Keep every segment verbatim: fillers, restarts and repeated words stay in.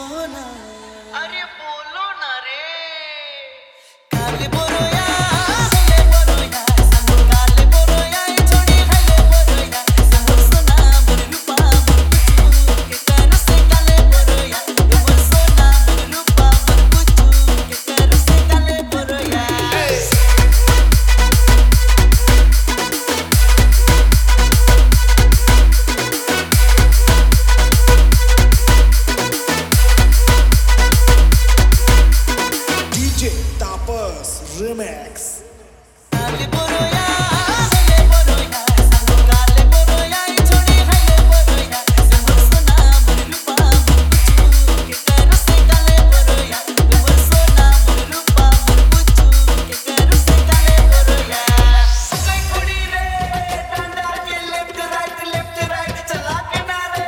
सोना अरे बोलो ना रे काले बोरोया हले बोरोया संगो काले बोरोया छोड़ी हले बोरोया संगो सोना मोर रूपा मोर कुचू के कर से काले बोरोया मोर सोना मोर रूपा मोर कुचू के कर से काले बोरोया Remix. काले बोरोया हले बोरोया संगो काले बोरोया छोड़ी हले बोरोया संगो सोना मोर रूपा मोर कुचू के कर से काले बोरोया मोर सोना मोर रूपा मोर कुचू के कर से काले बोरोया कई कुड़ी रे डंडा के लेफ्ट राइट लेफ्ट राइट चला के ना रे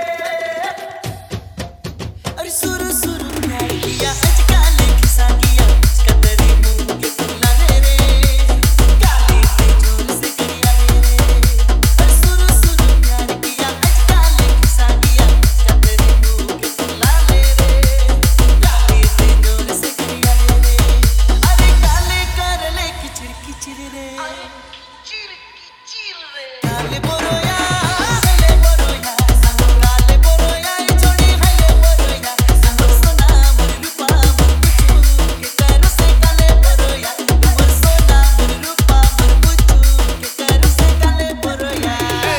अरे सुरु सुरु प्यार किया अजकाले खिसा किया कतरी मुंह के फुला ले रे काली ते जोर से करिया ले रे अरे सुरु सुरु प्यार किया अजकाले खिसा किया कतरी मुंह के फुला ले रे काली ते जोर से करिया ले रे अरे काले कर ले किचिर किचिर रे चिर की चिर रे काले बोरोया हले बोरोया संगो काले बोरोया छोड़ी हले बोरोया संगो सोना मोर रूपा मोर कुचू के कर से काले बोरोया मोर सोना मोर रूपा मोर कुचू के कर से काले बोरोया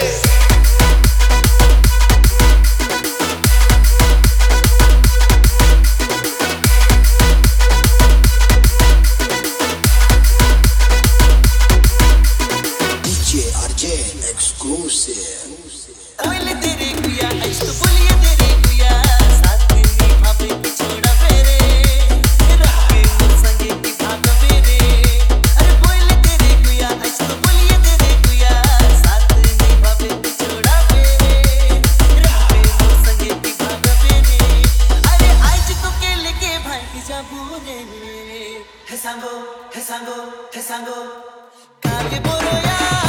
D J Arjen exclusive. बोले तेरे गुया आज तो बोलिए तेरे गुया साथ निभावे छोड़ा मेरे रखे मोर संगे निभावे मेरे अरे बोले तेरे गुया आज तो बोलिए तेरे गुया साथ निभावे छोड़ा मेरे रखे मोर संगे निभावे मेरे अरे आज तो के लेके भाई जाबू रे हे सांगो हे सांगो हे सांगो काले बोरोया